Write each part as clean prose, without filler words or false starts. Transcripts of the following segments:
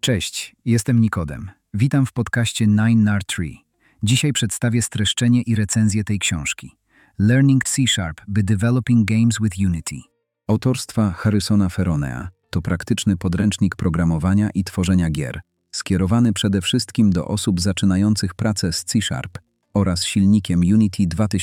Cześć, jestem Nikodem. Witam w podcaście 9NAR3. Dzisiaj przedstawię streszczenie i recenzję tej książki. Learning C# by Developing Games with Unity. Autorstwa Harrisona Ferronea to praktyczny podręcznik programowania i tworzenia gier, skierowany przede wszystkim do osób zaczynających pracę z C# oraz silnikiem Unity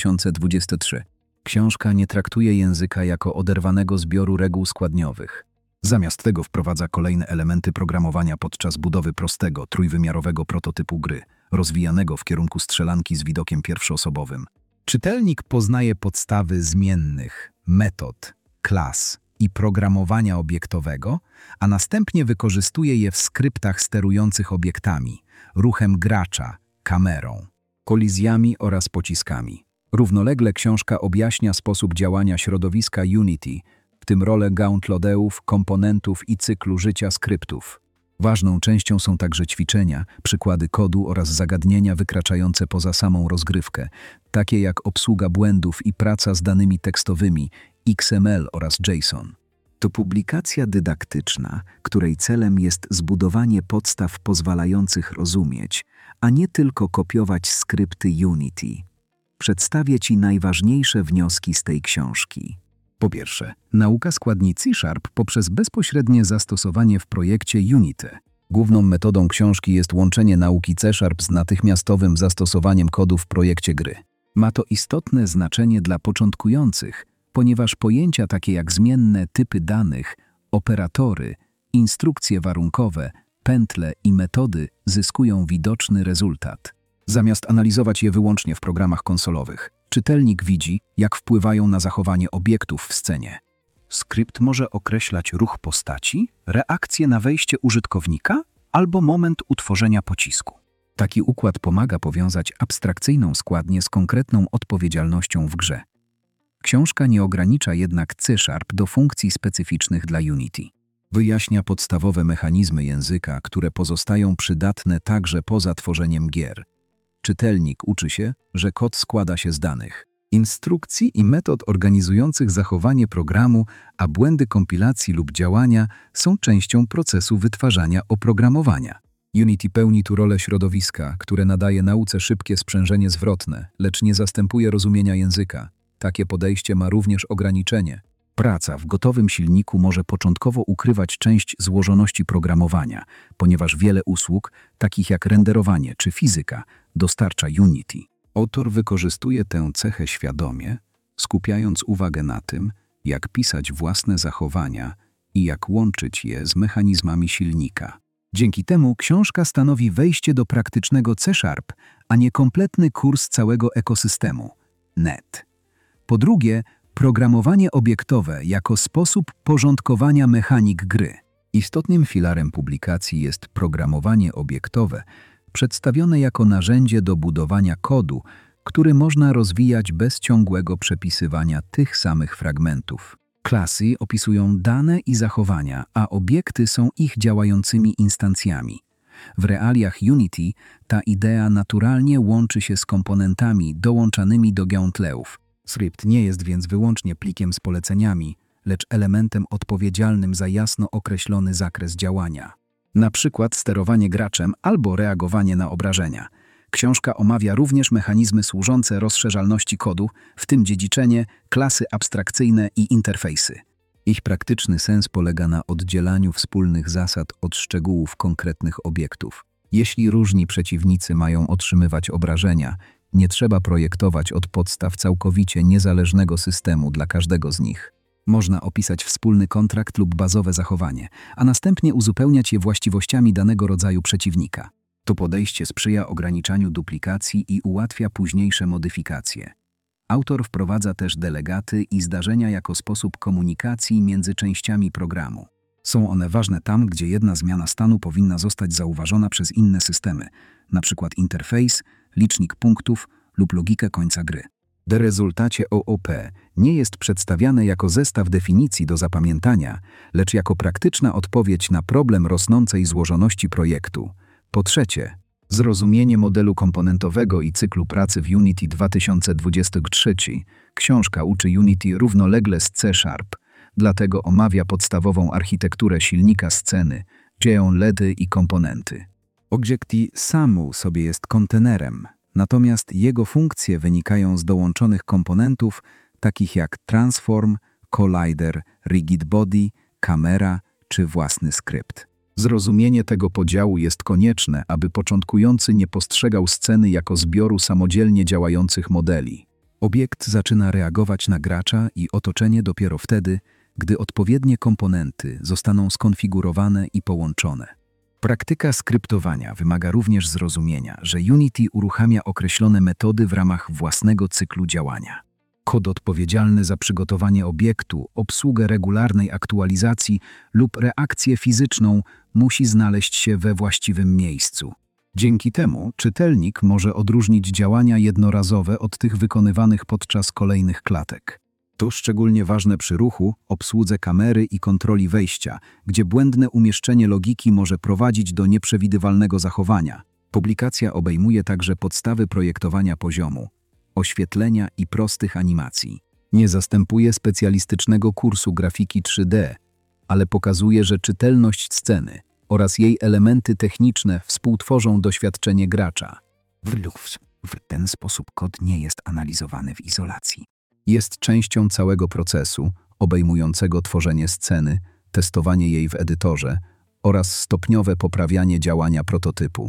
2023. Książka nie traktuje języka jako oderwanego zbioru reguł składniowych. Zamiast tego wprowadza kolejne elementy programowania podczas budowy prostego, trójwymiarowego prototypu gry, rozwijanego w kierunku strzelanki z widokiem pierwszoosobowym. Czytelnik poznaje podstawy zmiennych, metod, klas i programowania obiektowego, a następnie wykorzystuje je w skryptach sterujących obiektami, ruchem gracza, kamerą, kolizjami oraz pociskami. Równolegle książka objaśnia sposób działania środowiska Unity, w tym rolę gauntleteów, komponentów i cyklu życia skryptów. Ważną częścią są także ćwiczenia, przykłady kodu oraz zagadnienia wykraczające poza samą rozgrywkę, takie jak obsługa błędów i praca z danymi tekstowymi, XML oraz JSON. To publikacja dydaktyczna, której celem jest zbudowanie podstaw pozwalających rozumieć, a nie tylko kopiować skrypty Unity. Przedstawię Ci najważniejsze wnioski z tej książki. Po pierwsze, nauka składni C# poprzez bezpośrednie zastosowanie w projekcie Unity. Główną metodą książki jest łączenie nauki C# z natychmiastowym zastosowaniem kodu w projekcie gry. Ma to istotne znaczenie dla początkujących, ponieważ pojęcia takie jak zmienne typy danych, operatory, instrukcje warunkowe, pętle i metody zyskują widoczny rezultat. Zamiast analizować je wyłącznie w programach konsolowych, czytelnik widzi, jak wpływają na zachowanie obiektów w scenie. Skrypt może określać ruch postaci, reakcję na wejście użytkownika albo moment utworzenia pocisku. Taki układ pomaga powiązać abstrakcyjną składnię z konkretną odpowiedzialnością w grze. Książka nie ogranicza jednak C# do funkcji specyficznych dla Unity. Wyjaśnia podstawowe mechanizmy języka, które pozostają przydatne także poza tworzeniem gier. Czytelnik uczy się, że kod składa się z danych, instrukcji i metod organizujących zachowanie programu, a błędy kompilacji lub działania są częścią procesu wytwarzania oprogramowania. Unity pełni tu rolę środowiska, które nadaje nauce szybkie sprzężenie zwrotne, lecz nie zastępuje rozumienia języka. Takie podejście ma również ograniczenie. Praca w gotowym silniku może początkowo ukrywać część złożoności programowania, ponieważ wiele usług, takich jak renderowanie czy fizyka, dostarcza Unity. Autor wykorzystuje tę cechę świadomie, skupiając uwagę na tym, jak pisać własne zachowania i jak łączyć je z mechanizmami silnika. Dzięki temu książka stanowi wejście do praktycznego C#, a nie kompletny kurs całego ekosystemu .NET. Po drugie, programowanie obiektowe jako sposób porządkowania mechanik gry. Istotnym filarem publikacji jest programowanie obiektowe, przedstawione jako narzędzie do budowania kodu, który można rozwijać bez ciągłego przepisywania tych samych fragmentów. Klasy opisują dane i zachowania, a obiekty są ich działającymi instancjami. W realiach Unity ta idea naturalnie łączy się z komponentami dołączanymi do gauntletów. Skrypt nie jest więc wyłącznie plikiem z poleceniami, lecz elementem odpowiedzialnym za jasno określony zakres działania. Na przykład sterowanie graczem albo reagowanie na obrażenia. Książka omawia również mechanizmy służące rozszerzalności kodu, w tym dziedziczenie, klasy abstrakcyjne i interfejsy. Ich praktyczny sens polega na oddzielaniu wspólnych zasad od szczegółów konkretnych obiektów. Jeśli różni przeciwnicy mają otrzymywać obrażenia, nie trzeba projektować od podstaw całkowicie niezależnego systemu dla każdego z nich. Można opisać wspólny kontrakt lub bazowe zachowanie, a następnie uzupełniać je właściwościami danego rodzaju przeciwnika. To podejście sprzyja ograniczaniu duplikacji i ułatwia późniejsze modyfikacje. Autor wprowadza też delegaty i zdarzenia jako sposób komunikacji między częściami programu. Są one ważne tam, gdzie jedna zmiana stanu powinna zostać zauważona przez inne systemy, np. interfejs, licznik punktów lub logikę końca gry. W rezultacie OOP nie jest przedstawiane jako zestaw definicji do zapamiętania, lecz jako praktyczna odpowiedź na problem rosnącej złożoności projektu. Po trzecie, zrozumienie modelu komponentowego i cyklu pracy w Unity 2023. Książka uczy Unity równolegle z C#, dlatego omawia podstawową architekturę silnika sceny, dzieją LEDy i komponenty. Obiekt sam sobie jest kontenerem, natomiast jego funkcje wynikają z dołączonych komponentów, takich jak transform, collider, rigid body, kamera czy własny skrypt. Zrozumienie tego podziału jest konieczne, aby początkujący nie postrzegał sceny jako zbioru samodzielnie działających modeli. Obiekt zaczyna reagować na gracza i otoczenie dopiero wtedy, gdy odpowiednie komponenty zostaną skonfigurowane i połączone. Praktyka skryptowania wymaga również zrozumienia, że Unity uruchamia określone metody w ramach własnego cyklu działania. Kod odpowiedzialny za przygotowanie obiektu, obsługę regularnej aktualizacji lub reakcję fizyczną musi znaleźć się we właściwym miejscu. Dzięki temu czytelnik może odróżnić działania jednorazowe od tych wykonywanych podczas kolejnych klatek. To szczególnie ważne przy ruchu, obsłudze kamery i kontroli wejścia, gdzie błędne umieszczenie logiki może prowadzić do nieprzewidywalnego zachowania. Publikacja obejmuje także podstawy projektowania poziomu, oświetlenia i prostych animacji. Nie zastępuje specjalistycznego kursu grafiki 3D, ale pokazuje, że czytelność sceny oraz jej elementy techniczne współtworzą doświadczenie gracza. W ten sposób kod nie jest analizowany w izolacji. Jest częścią całego procesu, obejmującego tworzenie sceny, testowanie jej w edytorze oraz stopniowe poprawianie działania prototypu.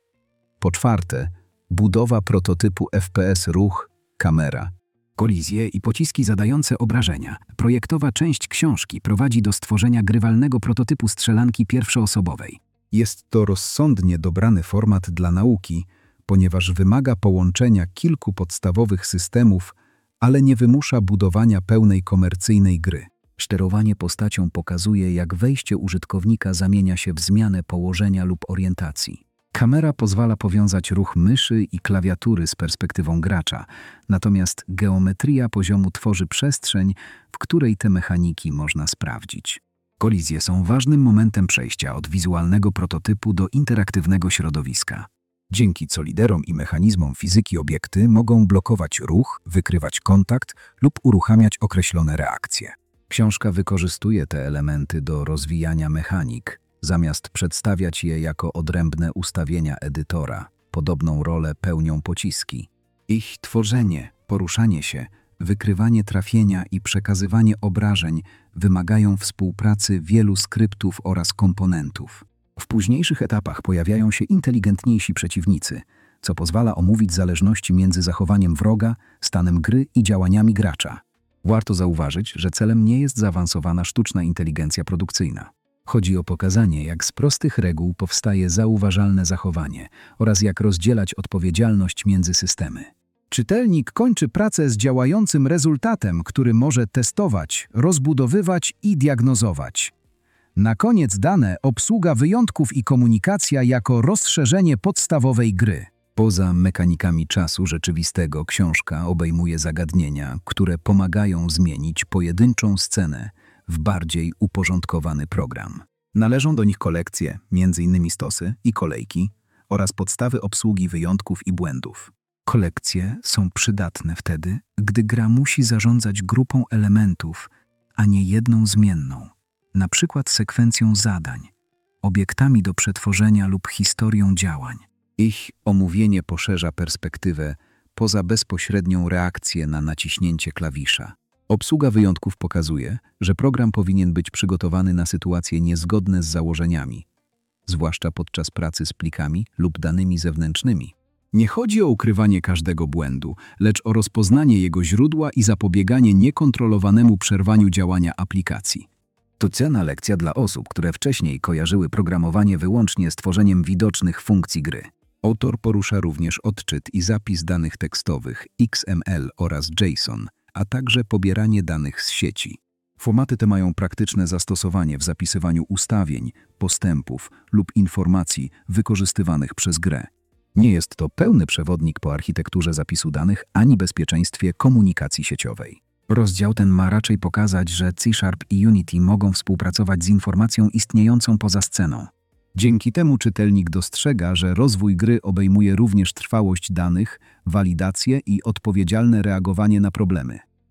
Po czwarte, budowa prototypu FPS ruch, kamera. Kolizje i pociski zadające obrażenia. Projektowa część książki prowadzi do stworzenia grywalnego prototypu strzelanki pierwszoosobowej. Jest to rozsądnie dobrany format dla nauki, ponieważ wymaga połączenia kilku podstawowych systemów, ale nie wymusza budowania pełnej komercyjnej gry. Sterowanie postacią pokazuje, jak wejście użytkownika zamienia się w zmianę położenia lub orientacji. Kamera pozwala powiązać ruch myszy i klawiatury z perspektywą gracza, natomiast geometria poziomu tworzy przestrzeń, w której te mechaniki można sprawdzić. Kolizje są ważnym momentem przejścia od wizualnego prototypu do interaktywnego środowiska. Dzięki colliderom i mechanizmom fizyki obiekty mogą blokować ruch, wykrywać kontakt lub uruchamiać określone reakcje. Książka wykorzystuje te elementy do rozwijania mechanik, zamiast przedstawiać je jako odrębne ustawienia edytora. Podobną rolę pełnią pociski. Ich tworzenie, poruszanie się, wykrywanie trafienia i przekazywanie obrażeń wymagają współpracy wielu skryptów oraz komponentów. W późniejszych etapach pojawiają się inteligentniejsi przeciwnicy, co pozwala omówić zależności między zachowaniem wroga, stanem gry i działaniami gracza. Warto zauważyć, że celem nie jest zaawansowana sztuczna inteligencja produkcyjna. Chodzi o pokazanie, jak z prostych reguł powstaje zauważalne zachowanie oraz jak rozdzielać odpowiedzialność między systemy. Czytelnik kończy pracę z działającym rezultatem, który może testować, rozbudowywać i diagnozować. Na koniec dane obsługa wyjątków i komunikacja jako rozszerzenie podstawowej gry. Poza mechanikami czasu rzeczywistego książka obejmuje zagadnienia, które pomagają zmienić pojedynczą scenę w bardziej uporządkowany program. Należą do nich kolekcje, m.in. stosy i kolejki oraz podstawy obsługi wyjątków i błędów. Kolekcje są przydatne wtedy, gdy gra musi zarządzać grupą elementów, a nie jedną zmienną, na przykład sekwencją zadań, obiektami do przetworzenia lub historią działań. Ich omówienie poszerza perspektywę poza bezpośrednią reakcję na naciśnięcie klawisza. Obsługa wyjątków pokazuje, że program powinien być przygotowany na sytuacje niezgodne z założeniami, zwłaszcza podczas pracy z plikami lub danymi zewnętrznymi. Nie chodzi o ukrywanie każdego błędu, lecz o rozpoznanie jego źródła i zapobieganie niekontrolowanemu przerwaniu działania aplikacji. To cenna lekcja dla osób, które wcześniej kojarzyły programowanie wyłącznie z tworzeniem widocznych funkcji gry. Autor porusza również odczyt i zapis danych tekstowych XML oraz JSON, a także pobieranie danych z sieci. Formaty te mają praktyczne zastosowanie w zapisywaniu ustawień, postępów lub informacji wykorzystywanych przez grę. Nie jest to pełny przewodnik po architekturze zapisu danych ani bezpieczeństwie komunikacji sieciowej. Rozdział ten ma raczej pokazać, że C# i Unity mogą współpracować z informacją istniejącą poza sceną. Dzięki temu czytelnik dostrzega, że rozwój gry obejmuje również trwałość danych, walidację i odpowiedzialne reagowanie na problemy.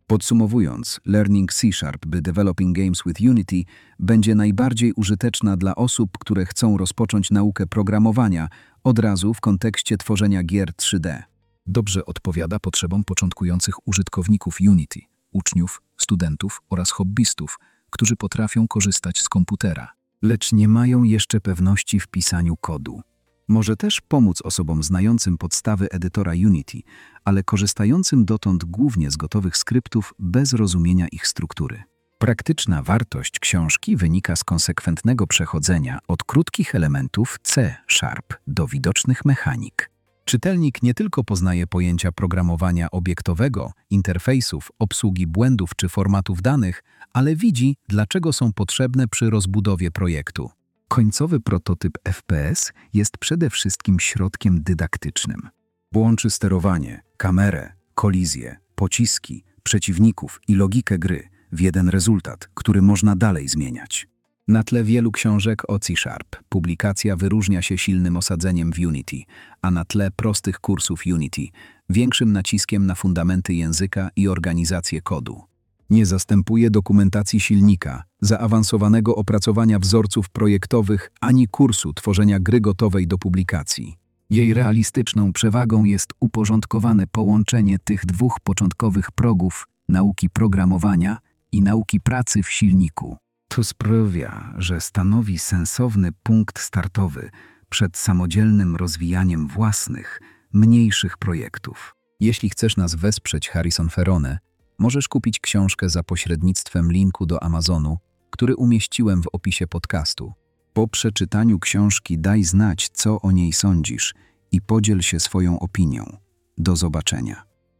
Podsumowując, Learning C# by Developing Games with Unity będzie najbardziej użyteczna dla osób, które chcą rozpocząć naukę programowania od razu w kontekście tworzenia gier 3D. Dobrze odpowiada potrzebom początkujących użytkowników Unity, uczniów, studentów oraz hobbystów, którzy potrafią korzystać z komputera. Lecz nie mają jeszcze pewności w pisaniu kodu. Może też pomóc osobom znającym podstawy edytora Unity, ale korzystającym dotąd głównie z gotowych skryptów bez rozumienia ich struktury. Praktyczna wartość książki wynika z konsekwentnego przechodzenia od krótkich elementów C# do widocznych mechanik. Czytelnik nie tylko poznaje pojęcia programowania obiektowego, interfejsów, obsługi błędów czy formatów danych, ale widzi, dlaczego są potrzebne przy rozbudowie projektu. Końcowy prototyp FPS jest przede wszystkim środkiem dydaktycznym. Łączy sterowanie, kamerę, kolizję, pociski, przeciwników i logikę gry w jeden rezultat, który można dalej zmieniać. Na tle wielu książek o C# publikacja wyróżnia się silnym osadzeniem w Unity, a na tle prostych kursów Unity większym naciskiem na fundamenty języka i organizację kodu. Nie zastępuje dokumentacji silnika, zaawansowanego opracowania wzorców projektowych ani kursu tworzenia gry gotowej do publikacji. Jej realistyczną przewagą jest uporządkowane połączenie tych dwóch początkowych progów nauki programowania i nauki pracy w silniku. To sprawia, że stanowi sensowny punkt startowy przed samodzielnym rozwijaniem własnych, mniejszych projektów. Jeśli chcesz nas wesprzeć, Harrison Ferone, możesz kupić książkę za pośrednictwem linku do Amazonu, który umieściłem w opisie podcastu. Po przeczytaniu książki daj znać, co o niej sądzisz i podziel się swoją opinią. Do zobaczenia.